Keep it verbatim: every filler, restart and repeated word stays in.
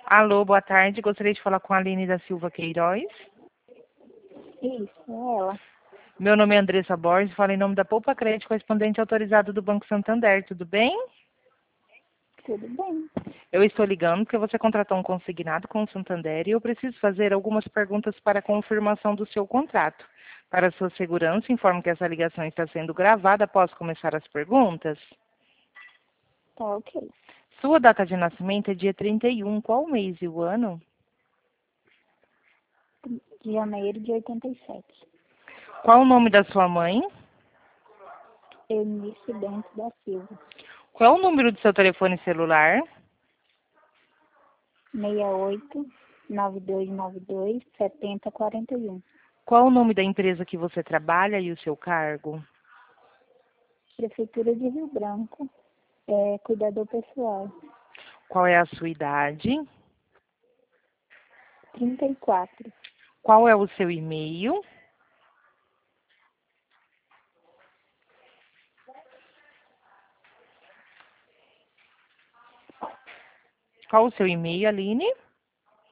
Alô, boa tarde. Gostaria de falar com a Aline da Silva Queiroz. Isso, é ela. Meu nome é Andressa Borges, falo em nome da Poupa Crédito, correspondente autorizado do Banco Santander. Tudo bem? Tudo bem. Eu estou ligando porque você contratou um consignado com o Santander e eu preciso fazer algumas perguntas para confirmação do seu contrato. Para sua segurança, informo que essa ligação está sendo gravada. Posso começar as perguntas? Tá ok. Sua data de nascimento é dia trinta e um. Qual o mês e o ano? De janeiro de oitenta e sete. Qual o nome da sua mãe? Eunice Bento da Silva. Qual o número do seu telefone celular? seis oito nove dois nove dois sete zero quatro um. Qual o nome da empresa que você trabalha e o seu cargo? Prefeitura de Rio Branco. É, cuidador pessoal. Qual é a sua idade? trinta e quatro. Qual é o seu e-mail? Qual o seu e-mail, Aline?